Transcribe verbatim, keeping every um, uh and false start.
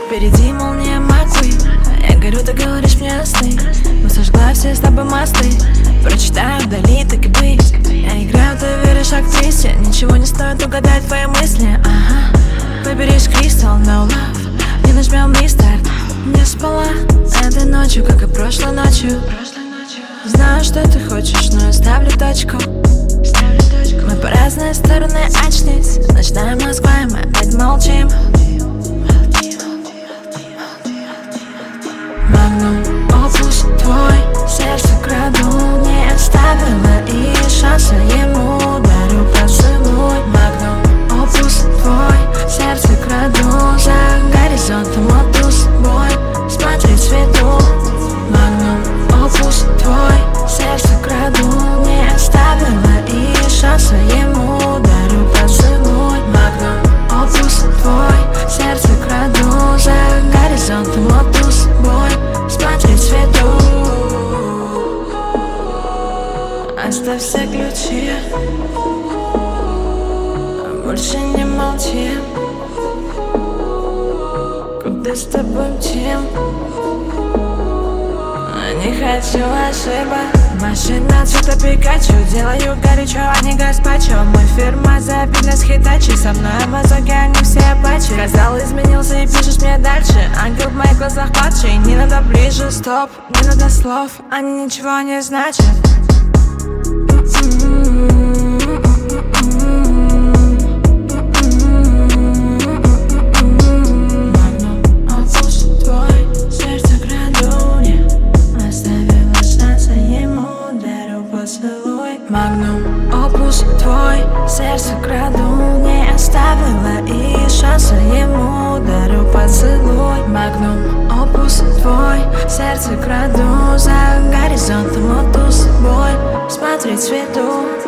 Впереди молния Маккуин. Я горю, ты говоришь мне остынь. Мы сожгла все с тобой мосты. Прочитаю вдали, так и быть. Я играю, ты веришь актрисе. Ничего не стоит угадать твои мысли. Ага. Выберешь кристалл, no love. Не нажмем рестарт. Не спала этой ночью, как и прошлой ночью. Знаю, что ты хочешь, но я ставлю точку. Мы по разные стороны очнись. Ночная Москва, и мы опять молчим. Магнум опус твой, сердце краду. Не оставила и шанса ему. Дарю поцелуй. Магнум опус твой, сердце краду. За горизонтом лоту с собой смотреть свету. Магнум опус твой, сердце краду. Не оставила и шанса ему. Дарю поцелуй. Магнум опус твой, сердце краду. За горизонтом лоту с собой смотреть свету. Оставь все ключи, больше не молчи. Куда с тобой мчим? Не хочу ошибок. Машина цвета Пикачу. Делаю горячо, а не гаспачо. Мой фирма запилась хитачи. Со мной в азоке, они все апачи. Сказал, изменился и пишешь мне дальше. Ангел в моих глазах падший. Не надо ближе, стоп, не надо слов. Они ничего не значат. Магнум опус твой, сердце краду. Не оставила и шанса ему. Дарю поцелуй. Магнум опус твой, сердце краду. За горизонтом лоту с собой смотреть свету.